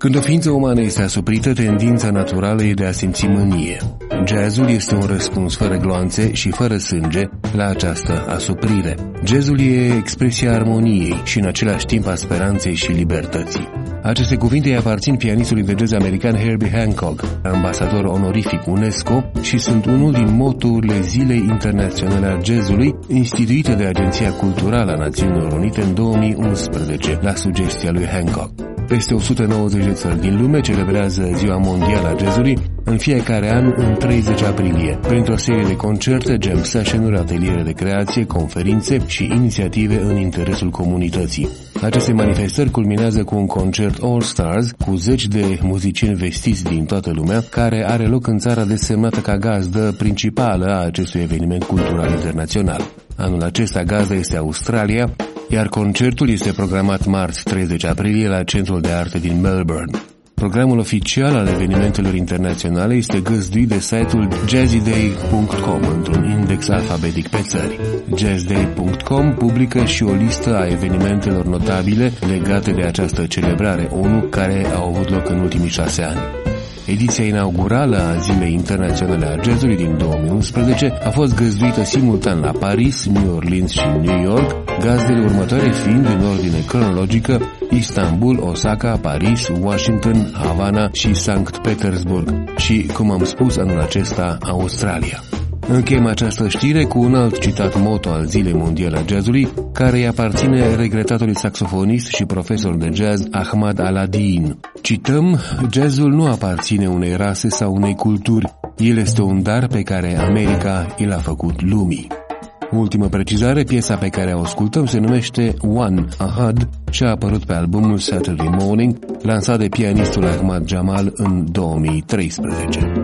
Când o ființă umană este asuprită, tendința naturală e de a simți mânie. Jazzul este un răspuns fără gloanțe și fără sânge la această asuprire. Jazzul e expresia armoniei și în același timp a speranței și libertății. Aceste cuvinte îi aparțin pianistului de jazz american Herbie Hancock, ambasador onorific UNESCO, și sunt unul din moturile Zilei Internaționale a Jazzului, instituite de Agenția Culturală a Națiunilor Unite în 2011, la sugestia lui Hancock. Peste 190 de țări din lume celebrează Ziua Mondială a Jazzului în fiecare an în 30 aprilie, printr-o serie de concerte, jam session-uri, ateliere de creație, conferințe și inițiative în interesul comunității. Aceste manifestări culminează cu un concert All Stars cu zeci de muzicieni vestiți din toată lumea, care are loc în țara desemnată ca gazdă principală a acestui eveniment cultural internațional. Anul acesta gazda este Australia, iar concertul este programat marți 30 aprilie la Centrul de Arte din Melbourne. Programul oficial al evenimentelor internaționale este găzduit de site-ul jazzyday.com într-un index alfabetic pe țări. Jazzday.com publică și o listă a evenimentelor notabile legate de această celebrare ONU care au avut loc în ultimii 6 ani. Ediția inaugurală a Zilei Internaționale a Jazzului din 2011 a fost găzduită simultan la Paris, New Orleans și New York, gazdele următoare fiind în ordine cronologică Istanbul, Osaka, Paris, Washington, Havana și Sankt Petersburg și, cum am spus, anul acesta Australia. Încheiem această știre cu un alt citat moto al Zilei Mondiale a Jazzului, care îi aparține regretatului saxofonist și profesor de jazz Ahmad Aladin. Cităm: jazzul nu aparține unei rase sau unei culturi, el este un dar pe care America i l-a făcut lumii. Ultimă precizare, piesa pe care o ascultăm se numește One Ahad și a apărut pe albumul Saturday Morning, lansat de pianistul Ahmad Jamal în 2013.